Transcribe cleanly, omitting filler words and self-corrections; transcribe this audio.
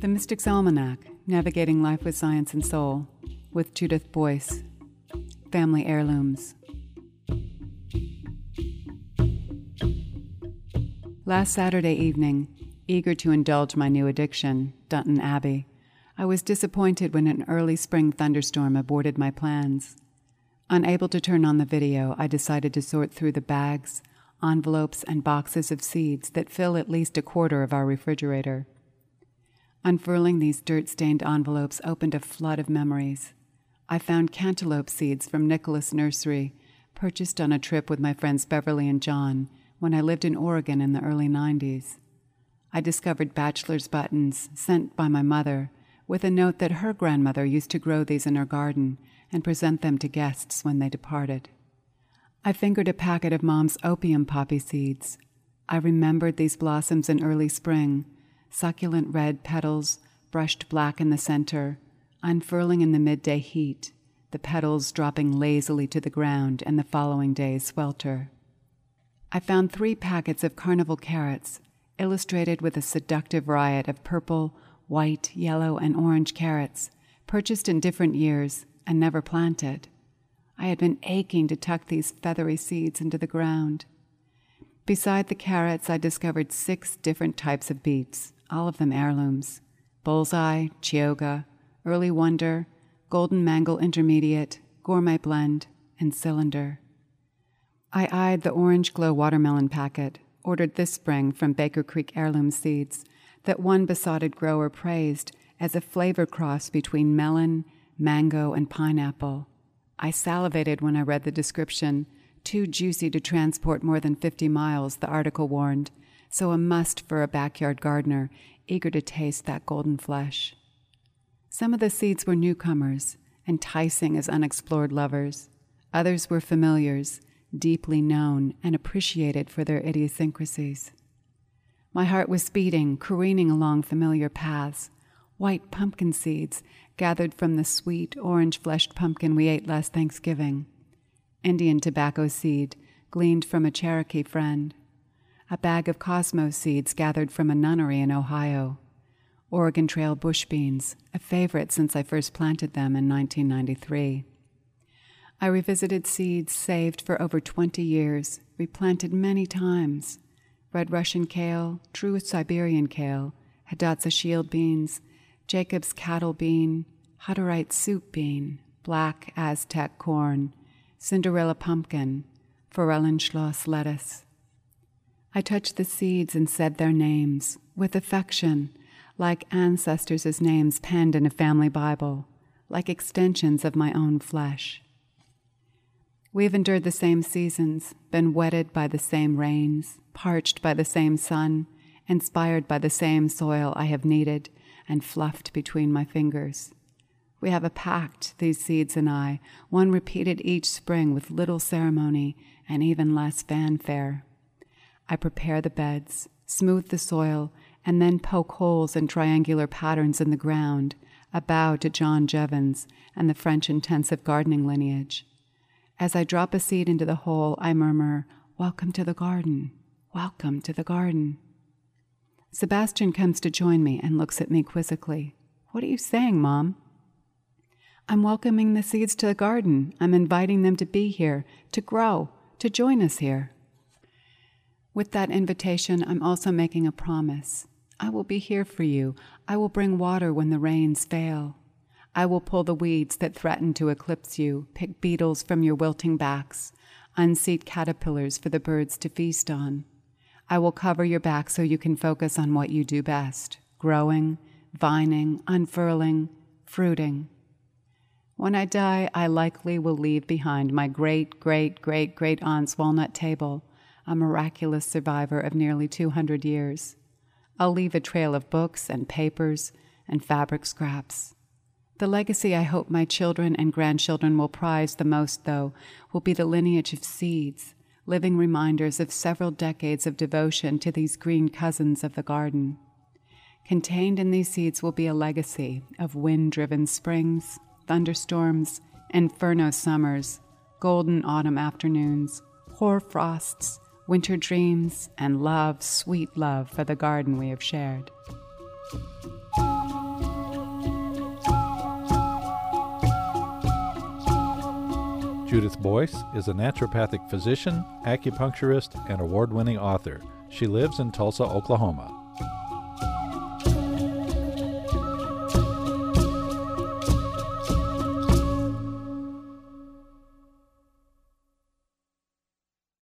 The Mystic's Almanac, Navigating Life with Science and Soul, with Judith Boyce. Family Heirlooms. Last Saturday evening, eager to indulge my new addiction, Downton Abbey, I was disappointed when an early spring thunderstorm aborted my plans. Unable to turn on the video, I decided to sort through the bags, envelopes, and boxes of seeds that fill at least a quarter of our refrigerator. Unfurling these dirt-stained envelopes opened a flood of memories. I found cantaloupe seeds from Nicholas Nursery, purchased on a trip with my friends Beverly and John when I lived in Oregon in the early 90s. I discovered bachelor's buttons sent by my mother with a note that her grandmother used to grow these in her garden and present them to guests when they departed. I fingered a packet of Mom's opium poppy seeds. I remembered these blossoms in early spring, succulent red petals, brushed black in the center, unfurling in the midday heat, the petals dropping lazily to the ground in the following day's swelter. I found 3 packets of carnival carrots, illustrated with a seductive riot of purple, white, yellow, and orange carrots, purchased in different years and never planted. I had been aching to tuck these feathery seeds into the ground. Beside the carrots, I discovered 6 different types of beets, all of them heirlooms: Bullseye, Chioggia, Early Wonder, Golden Mangle Intermediate, Gourmet Blend, and Cylinder. I eyed the Orange Glow watermelon packet, ordered this spring from Baker Creek Heirloom Seeds, that one besotted grower praised as a flavor cross between melon, mango, and pineapple. I salivated when I read the description. Too juicy to transport more than 50 miles, the article warned, so a must for a backyard gardener eager to taste that golden flesh. Some of the seeds were newcomers, enticing as unexplored lovers. Others were familiars, deeply known and appreciated for their idiosyncrasies. My heart was speeding, careening along familiar paths. White pumpkin seeds gathered from the sweet, orange-fleshed pumpkin we ate last Thanksgiving. Indian tobacco seed gleaned from a Cherokee friend. A bag of cosmos seeds gathered from a nunnery in Ohio. Oregon Trail bush beans, a favorite since I first planted them in 1993. I revisited seeds saved for over 20 years, replanted many times. Red Russian kale, true Siberian kale, Hidatsa shield beans, Jacob's cattle bean, Hutterite soup bean, black Aztec corn, Cinderella pumpkin, Forellenschloss lettuce. I touched the seeds and said their names, with affection, like ancestors' names penned in a family Bible, like extensions of my own flesh. We've endured the same seasons, been wetted by the same rains, parched by the same sun, inspired by the same soil I have kneaded and fluffed between my fingers. We have a pact, these seeds and I, one repeated each spring with little ceremony and even less fanfare. I prepare the beds, smooth the soil, and then poke holes in triangular patterns in the ground, a bow to John Jevons and the French intensive gardening lineage. As I drop a seed into the hole, I murmur, "Welcome to the garden, welcome to the garden." Sebastian comes to join me and looks at me quizzically. "What are you saying, Mom?" "I'm welcoming the seeds to the garden. I'm inviting them to be here, to grow, to join us here." With that invitation, I'm also making a promise. I will be here for you. I will bring water when the rains fail. I will pull the weeds that threaten to eclipse you, pick beetles from your wilting backs, unseat caterpillars for the birds to feast on. I will cover your back so you can focus on what you do best, growing, vining, unfurling, fruiting. When I die, I likely will leave behind my great-great-great-great-aunt's walnut table, a miraculous survivor of nearly 200 years. I'll leave a trail of books and papers and fabric scraps. The legacy I hope my children and grandchildren will prize the most, though, will be the lineage of seeds, living reminders of several decades of devotion to these green cousins of the garden. Contained in these seeds will be a legacy of wind-driven springs, thunderstorms, inferno summers, golden autumn afternoons, hoar frosts, winter dreams, and love, sweet love for the garden we have shared. Judith Boyce is a naturopathic physician, acupuncturist, and award-winning author. She lives in Tulsa, Oklahoma.